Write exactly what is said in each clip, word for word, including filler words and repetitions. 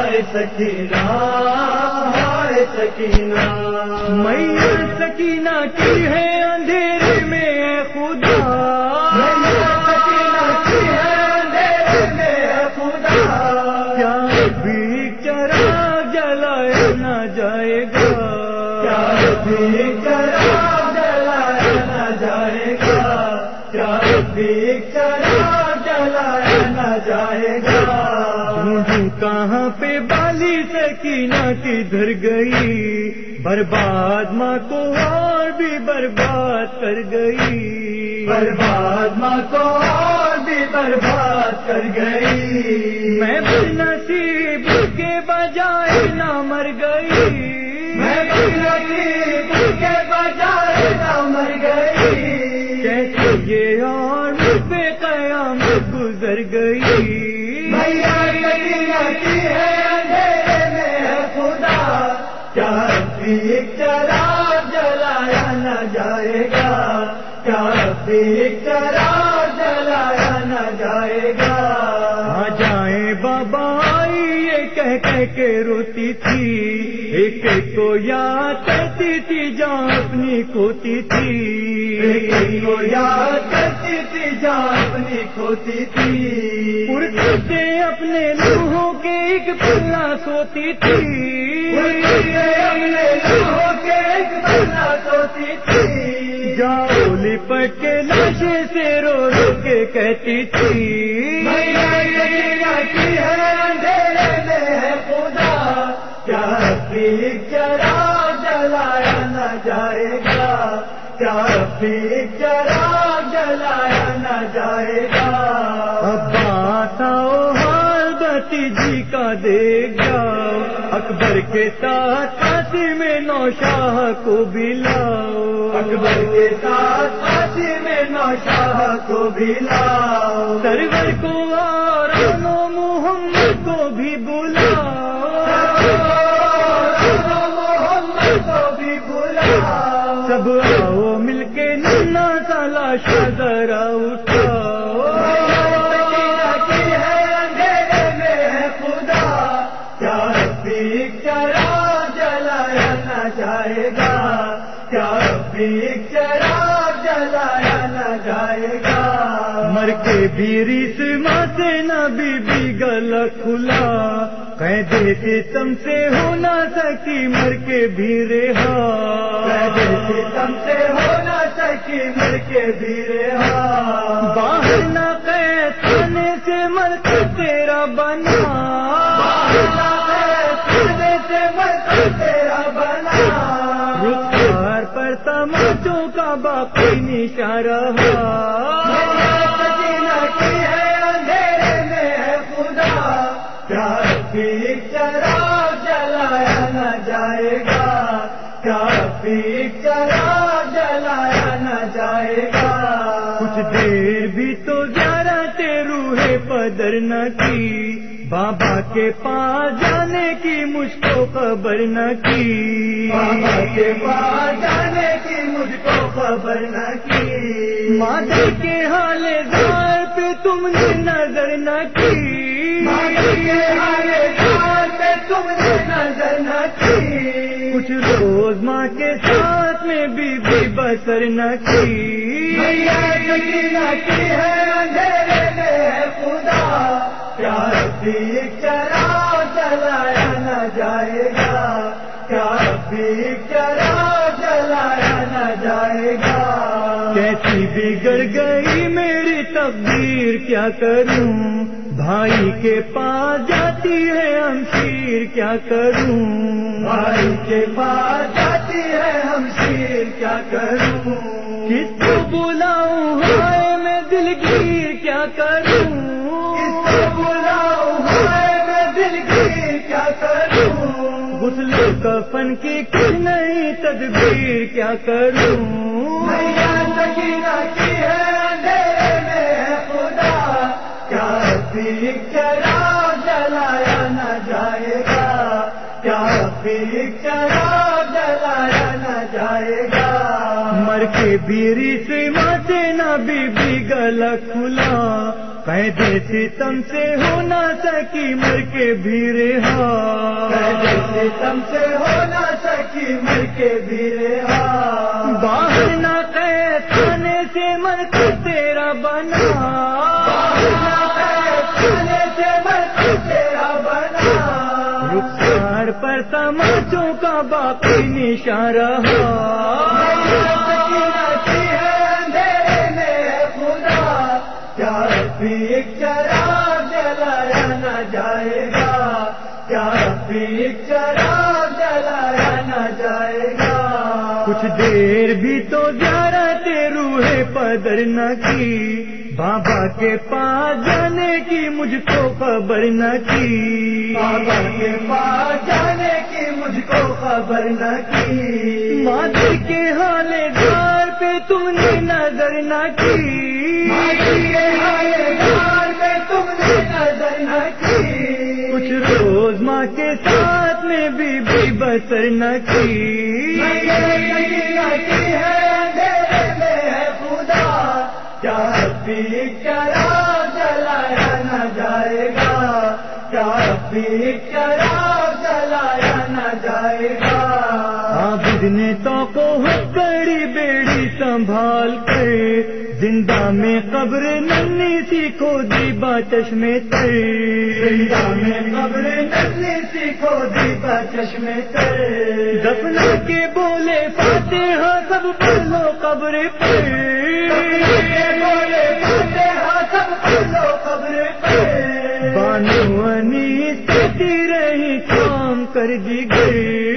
سکینہ ہائے سکینہ میاں سکینہ کی ہے اندھیرے میں اے خدا، میاں سکینہ کی ہے اندھیرے میں اے خدا، کیا بھی چراغ جلایا نہ جائے گا، کیا بھی چراغ جلایا نہ جائے گا، کیا بھی چراغ جلایا نہ جائے گا۔ ڈھونڈوں کہاں پہ بالی سکینہ کدھر گئی، برباد ماں کو اور بھی برباد کر گئی، برباد ماں کو اور بھی برباد کر گئی۔ میں بد نصیب کے بجائے نہ مر گئی، میں نصیب کے بجائے نہ مر گئی۔ کیسے یہ اور مجھ پہ قیامت گزر گئی، میاں سکینہ کی ہے اندھیرے میں ہے خدا، کیا بھی چراغ جلایا نہ جائے گا، کیا بھی چراغ جلایا نہ جائے گا۔ آ جائیں بابا یہ کہہ کہہ کے روتی تھی، ایک ایک کو یاد کرتی تھی جان اپنی کھوتی تھی، ایک کو یاد کرتی تھی جان اپنی کھوتی تھی، پرتے سے اپنے لوہوں کے ایک پلہ سوتی تھی، اپنے لوہوں کے ایک پلہ سوتی تھی، جاؤ لپٹ کے لاشے سے رو رو کے کہتی تھی، میاں سکینہ کی ہے اندھیرے میں ہے خدا، کیا بھی چراغ جلایا نہ جائے گا، کیا بھی چراغ جلایا نہ جائے گا۔ اب بات آؤ حال بھتیجی کا دیکھ جاؤ، اکبر کے ساتھ قاسم نوشاہ کو بھی لاؤ، اکبر کے ساتھ قاسم نوشاہ کو بھی لاؤ، سرور کو اور انو محمد کو بھی بلاؤ، محمد کو بھی بلاؤ، سب آؤ مل کے ننا سا لاشا ذرا اٹھاؤ، سکینہ کی ہے اندھیرے میں ہے خدا، کیا بھی چراغ جلایا نہ جائے گا، کیا بھی چراغ جلایا نہ جائے گا۔ مر کے بھی ماں سے نہ بی بی گلا کھلا، قید ستم سے ہو نہ سکی مر کے بھی رہا، ستم سے ہو نہ سکی مر کے بھی رہا، باہر نہ قید خانے سے مر کے تیرا بنا، سونے سے مر کے تیرا بنا، رخسار پر تماچوں کا باقی نشان رہا، سکینہ کی ہے اندھیرے میں ہے خدا، کیا بھی چراغ جلایا نہ جائے گا، کیا بھی چراغ جلایا نہ جائے گا۔ کچھ دیر بھی تو زیارت روح پدر نہ کی، بابا کے پاس جانے کی مجھ کو خبر نہ کی، بابا کے پاس جانے کی مجھ کو خبر نہ کی، مادر کے حال زار پہ تم نے نظر نہ کی، مادر کے حال زار پہ تم نے نظر نہ کی، کچھ روز ماں کے ساتھ میں بھی بھی بسر نہ کی، میاں سکینہ کی ہے اندھیرے میں ہے خدا، کیا بھی چراغ جلایا نہ جائے گا، کیا بھی چراغ جلایا نہ جائے گا۔ کیسی بگڑ گئی میری تقدیر کیا کروں، بھائی کے پاس جاتی ہے ہمشیر کیا کروں، بھائی کے پاس جاتی ہے ہمشیر کیا کروں، کس کو بلاؤں ہائے میں دلگیر کیا کروں، کس کو بلاؤں ہائے میں دلگیر کیا کروں، غسل و کفن کی کچھ نہیں تدبیر کیا کروں، میاں سکینہ کی ہے اندھیرے میں ہے خدا، کیا بھی چراغ جلایا نہ جائے گا، کیا بھی چراغ جلایا نہ جائے گا۔ مر کے بیری سے ماتے نہ بی بی گلا کھلا، قید ستم سے ہو نہ سکی مر کے بھی رہا، قید ستم سے ہو نہ سکی مر کے بھی رہا، باہر نہ قید خانے سے مر کے تیرا بنا، باہر نہ قید خانے سے مر کے تیرا بنا، رخسار پر تماچوں کا باقی نشان رہا، سکینہ کی ہے اندھیرے میں خدا، کیا بھی ایک چراغ جلایا نہ جائے گا، کیا بھی ایک چراغ جلایا نہ جائے گا، کچھ دیر بھی تو زیارت روح پدر نہ کی، بابا کے پاس جانے کی مجھ کو خبر نہ کی، بابا کے پاس جانے کی مجھ کو خبر نہ کی، ماضی کے حال دار پہ تم نے نظر نہ کی، ماضی کے حال دار پہ تم نے نظر نہ کی، کچھ روز ماں کے ساتھ میں بھی بھی بسر نہ کی، سکینہ کی ہے اندھیرے میں ہے خدا، کیا بھی چراغ جلایا نہ جائے گا، کیا بھی چراغ جلایا نہ جائے گا، عابد نے تو کو بڑی بیڑی سنبھال کر، زندہ میں قبر ننھی سی کھودی باچش میں تر، زندہ میں قبر ننھی سی کھودی باچش میں تر، دفنا کے بولے فاتحہ سب پلو قبر پر، بولے فاتحہ سب پلو قبر پر، بانو انی ستی رہی کام کر دی گئی،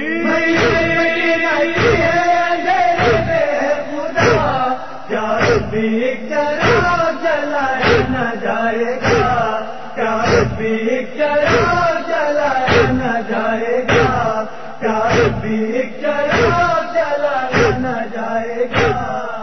بھی چراغ جلایا نہ جائے گا، کیا بھی چراغ جلایا نہ جائے گا، کیا بھی چراغ جلایا نہ جائے گا۔